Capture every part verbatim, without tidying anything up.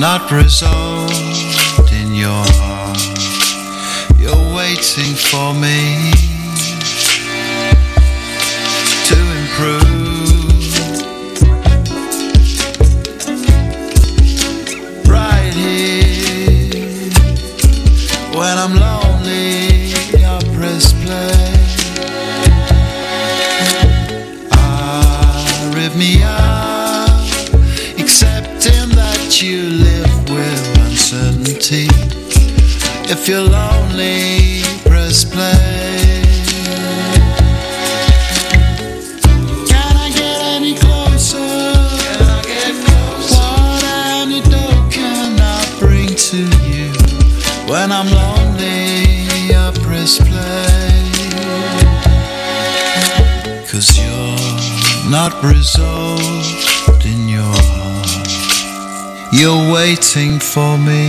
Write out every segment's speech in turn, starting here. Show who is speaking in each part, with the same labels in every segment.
Speaker 1: not resolved in your heart. You're waiting for me to improve. Right here, when I'm lonely, I press play. Ah, rip me up, accepting that you live with uncertainty. If you're lonely, press play. Can I get any closer? Can I get closer? What antidote can I bring to you? When I'm lonely, I press play. 'Cause you're not resolved in your heart. You're waiting for me.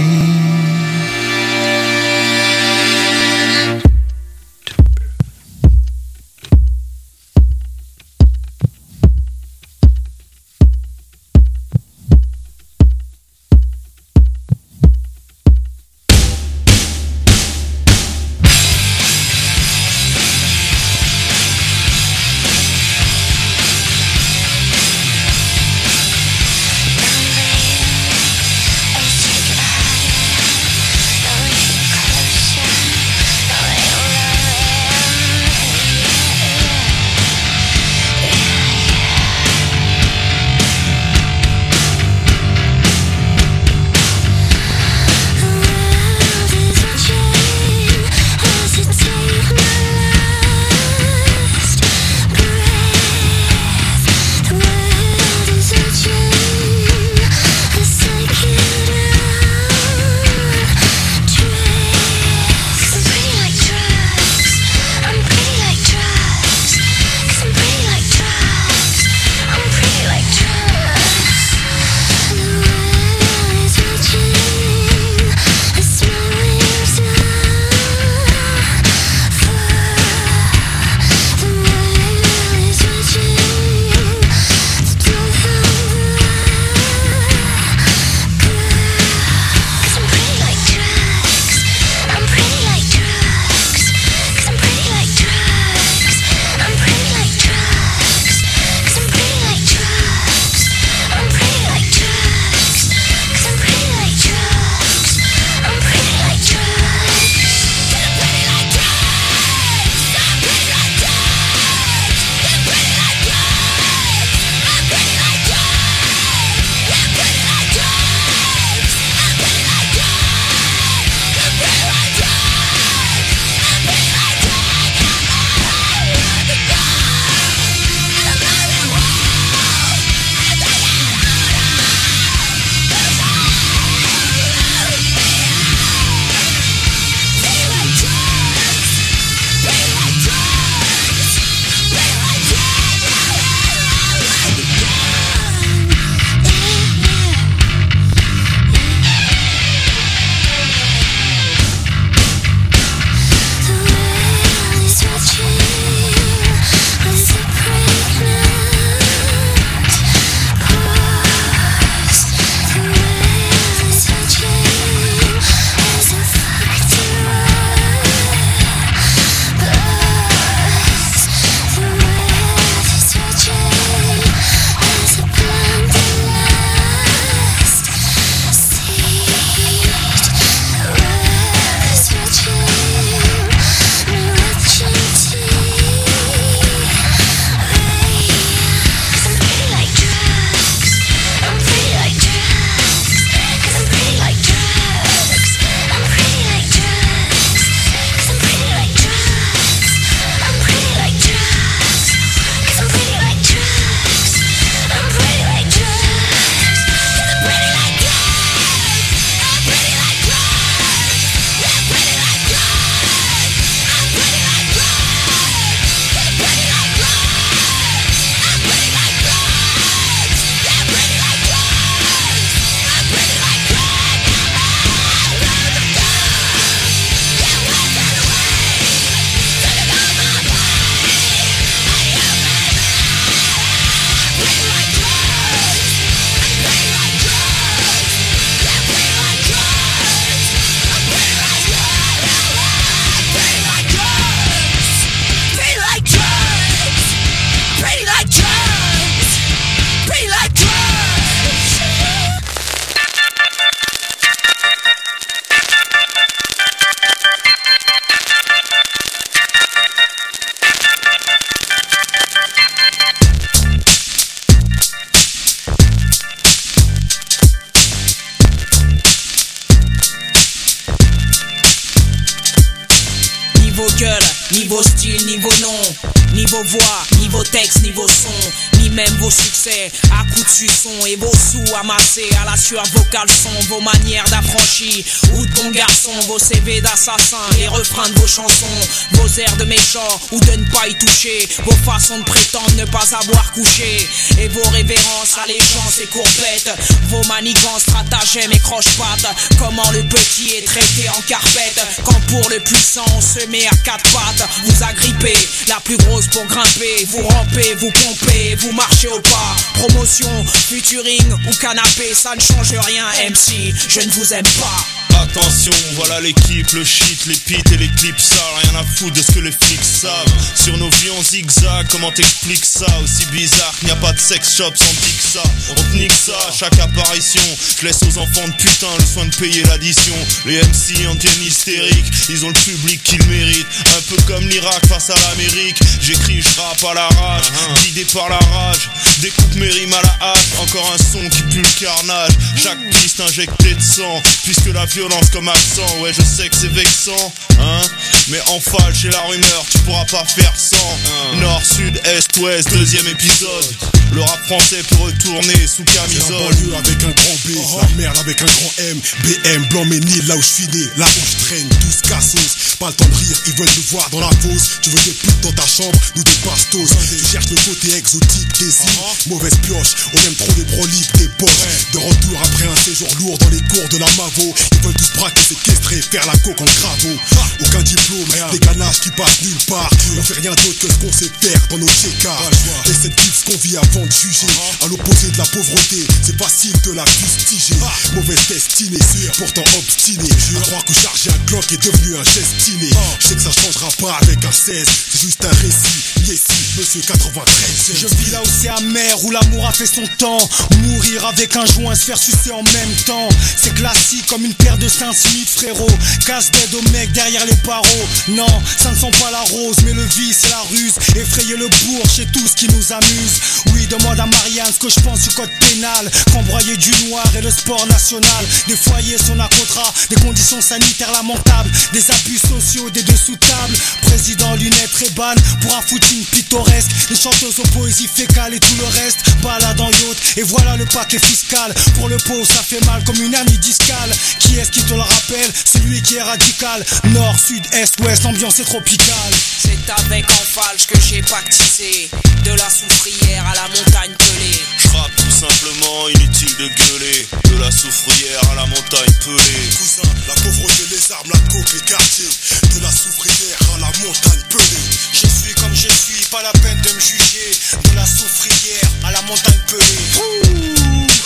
Speaker 2: Niveau gueule, niveau style, niveau nom, niveau voix, niveau texte, niveau son, ni même vos succès à coups de suçon et vos sous amassés à la sueur vocale sont vos manières d'affranchi ou de bon garçon, vos C V d'assassins, les refrains de vos chansons, vos airs de méchants ou de ne pas y toucher, vos façons de prétendre ne pas avoir couché et vos révérences, allégeances et courbettes, vos manigances, stratagèmes et croche-pattes. Comment le petit est traité en carpette quand pour le puissant on se met à quatre pattes. Vous agrippez, la plus grosse pour grimper, vous rampez, vous pompez, vous marchez au pas. Promotion, featuring ou canapé, ça ne change rien M C, je ne vous aime pas.
Speaker 3: Attention, voilà l'équipe, le shit, les pits et les clips sales. Rien à foutre de ce que les flics savent. Sur nos vies en zigzag, comment t'expliques ça? Aussi bizarre qu'il n'y a pas de sex shop sans pique ça. On te nique ça à chaque apparition. Je laisse aux enfants de putain le soin de payer l'addition. Les M C en tiennent hystériques, ils ont le public qu'ils méritent. Un peu comme l'Irak face à l'Amérique. J'écris, je rappe à la rage, guidé par la rage. Découpe mes rimes à la hache, encore un son qui pue le carnage. Chaque piste injectée de sang, puisque la violence comme accent, ouais je sais que c'est vexant, hein. Mais en falle chez la rumeur, tu pourras pas faire sans. Nord, sud, est, ouest, deuxième épisode. Le rap français peut retourner sous camisole.
Speaker 4: La banlieue avec un grand B, oh. La merde avec un grand M. B M, Blanc-Ménil, là où je suis né, là où je traîne, tous cassos. Pas le temps de rire, ils veulent nous voir dans la fosse. Tu veux des putes dans ta chambre, nous des bastos. Tu cherches le côté exotique des îles, uh-huh. Mauvaise pioche, on aime trop les broliques, des poches. Ouais. De retour après un séjour lourd dans les cours de la Mavo. Ils veulent tous braquer, séquestrer, faire la coke en cravo. Ah. Aucun diplôme, rien. Des ganaches qui passent nulle part. On fait rien d'autre que ce qu'on sait faire dans nos check-ups. Et cette clips qu'on vit avant de juger. Uh-huh. À l'opposé de la pauvreté, c'est facile de la fustiger. Ah. Mauvaise destinée, pourtant obstinée. À croire que charger un Glock est devenu un gestiné. Ah. Je sais que ça changera pas avec un seize, c'est juste un récit. Yes, monsieur quatre-vingt-treize.
Speaker 5: Je vis là où c'est amer, où l'amour a fait son temps. Mourir avec un joint, se faire sucer en même temps. C'est classique comme une paire de Saint-Smith, frérot. Casse-tête au mec derrière les barreaux. Non, ça ne sent pas la rose, mais le vice c'est la ruse. Effrayer le bourg, c'est tout ce qui nous amuse. Oui, demande à Marianne ce que je pense du code pénal. Qu'embroyer du noir et le sport national. Des foyers sont à contrat, des conditions sanitaires lamentables. Des abus sociaux, des dessous de table. Président lunettes Reban pour un footing pittoresque. Les chanteuses aux poésies fécales et tout le reste. Balade en yacht et voilà le paquet fiscal. Pour le pot ça fait mal comme une hernie discale. Qui est-ce qui te le rappelle? Celui qui est radical. Nord, sud, est, ouest, l'ambiance est tropicale.
Speaker 2: C'est avec en falche que j'ai pactisé. De la soufrière à la montagne pelée.
Speaker 3: Je rappe tout simplement, inutile de gueuler. De la soufrière à la montagne pelée.
Speaker 4: Cousin, la pauvreté, les armes, la coke, les quartiers. De la soufrière à la montagne pelée.
Speaker 5: Je suis comme je suis, pas la peine de me juger. De la soufrière à la montagne pelée.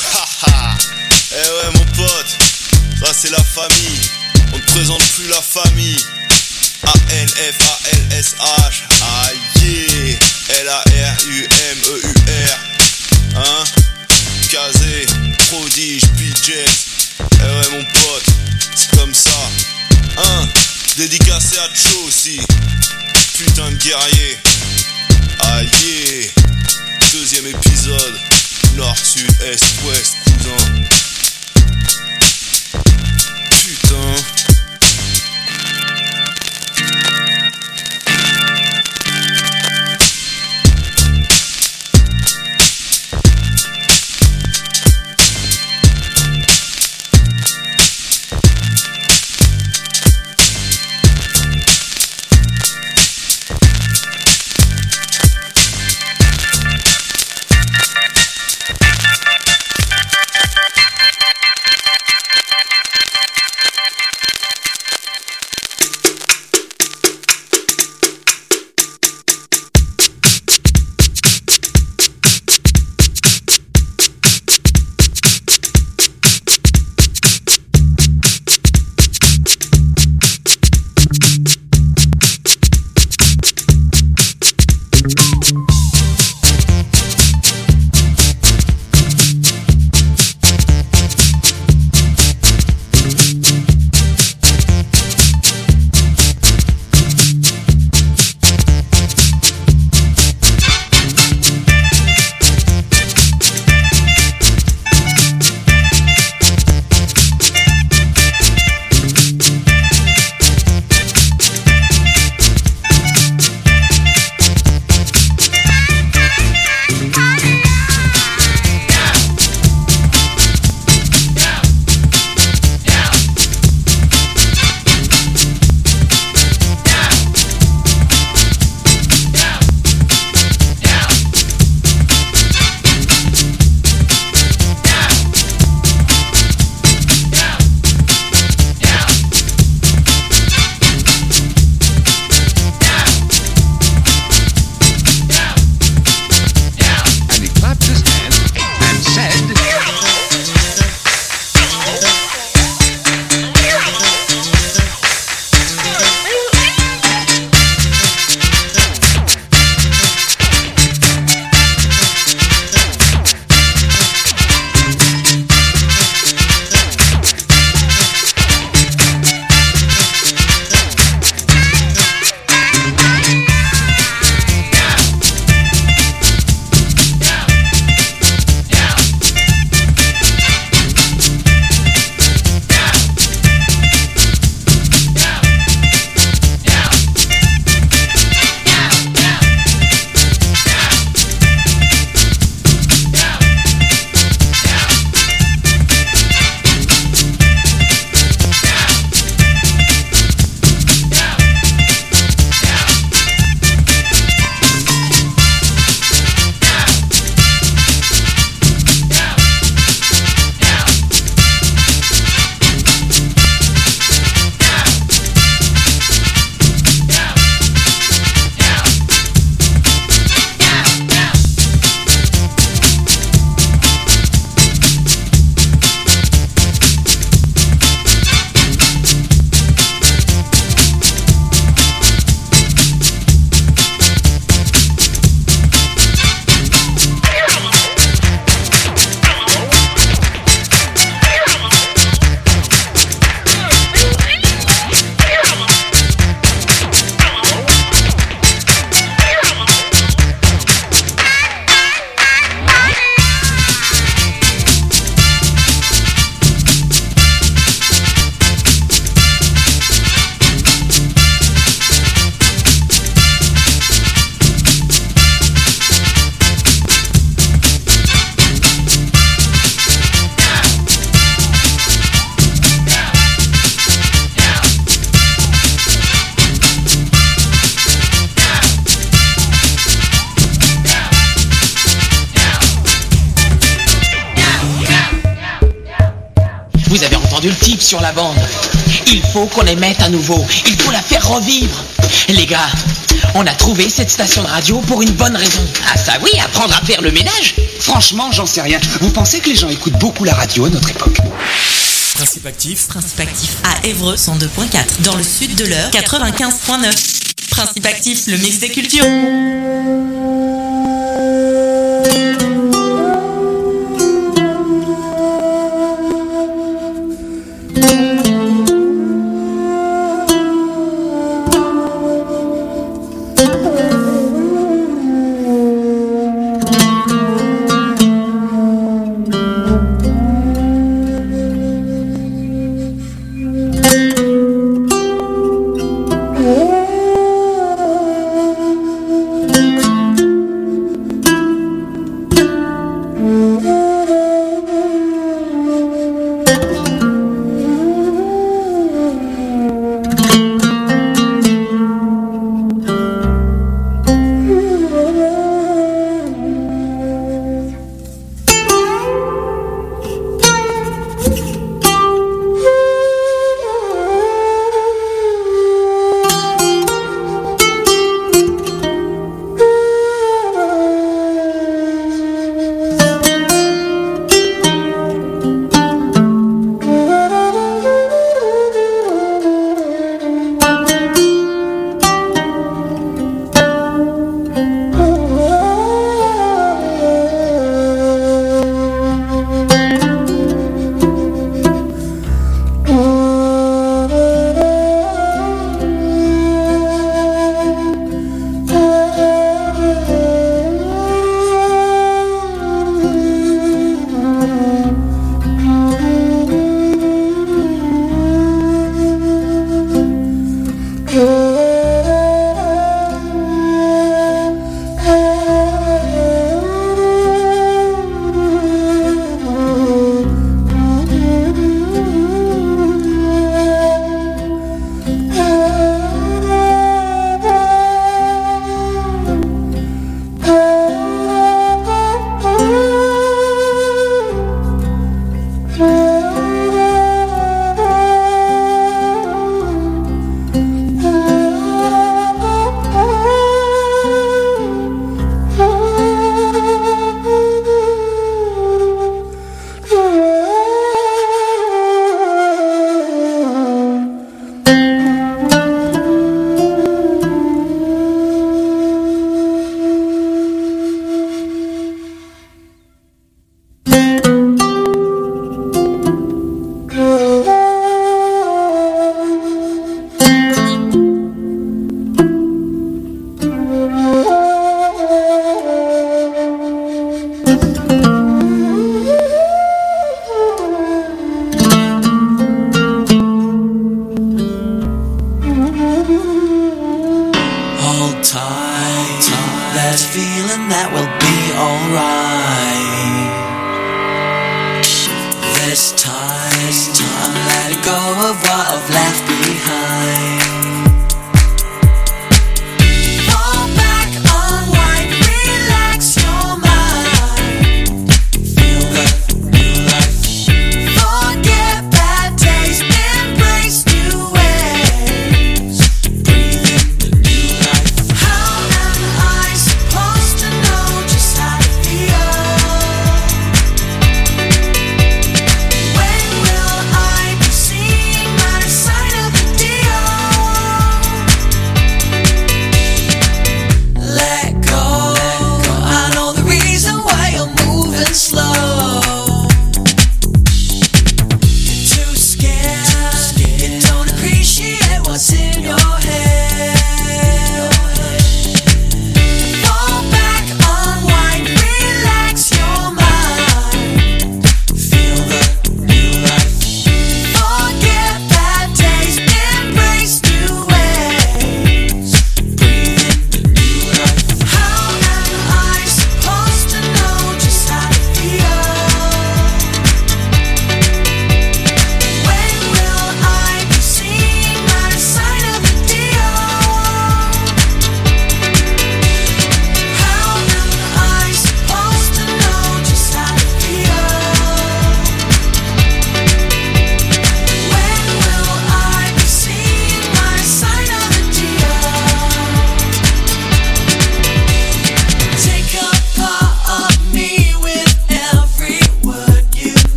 Speaker 3: Haha. Eh ouais mon pote, ça c'est la famille. On ne présente plus la famille. A N F A L S H. Aïe. L A R U M E U R. Hein? Kazé, prodige, P-Jet. Eh ouais mon pote, c'est comme ça. Hein? Dédicacé à Cho aussi. Putain de guerrier. Aïe. Deuxième épisode. Nord, sud, est, ouest, cousin. Putain.
Speaker 6: positive sur la bande. Il faut qu'on les mette à nouveau. Il faut la faire revivre. Les gars, on a trouvé cette station de radio pour une bonne raison.
Speaker 7: Ah ça oui, apprendre à faire le ménage. Franchement, j'en sais rien. Vous pensez que les gens écoutent beaucoup la radio à notre époque?
Speaker 8: Principe actif.
Speaker 9: Principe actif à Évreux cent deux virgule quatre. Dans le sud de l'Eure quatre-vingt-quinze virgule neuf. Principe actif, le mix des cultures.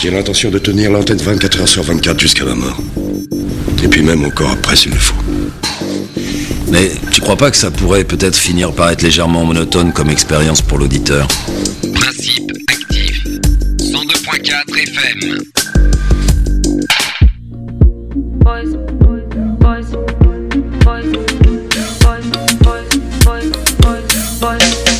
Speaker 10: qui a l'intention de tenir l'antenne vingt-quatre heures sur vingt-quatre jusqu'à la mort. Et puis même encore après s'il le faut.
Speaker 11: Mais tu crois pas que ça pourrait peut-être finir par être légèrement monotone comme expérience pour l'auditeur?
Speaker 12: Principe actif. cent deux point quatre F M.
Speaker 13: Boys, boys, boys, boys, boys, boys, boys, boys.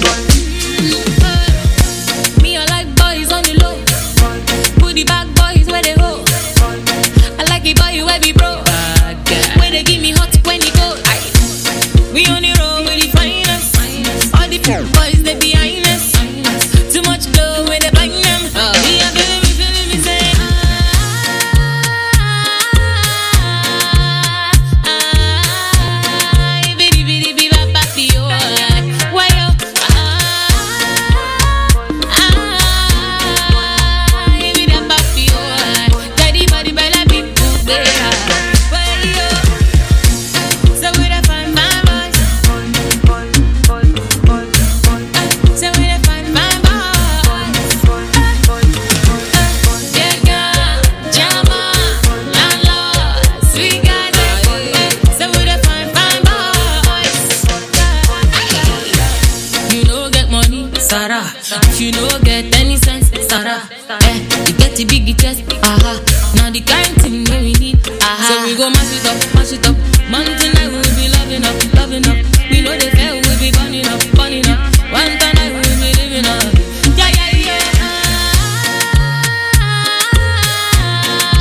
Speaker 14: Me, I like boys on the low. Booty back boys where they go. I like it boy where we bro. Where they give me hot when you go. We on the road with the finest. All the boys they behind us. Too much glow when they blind them. We are feeling me, feeling me say. If you no get any sense, Sarah, eh, you get the biggie chest, aha.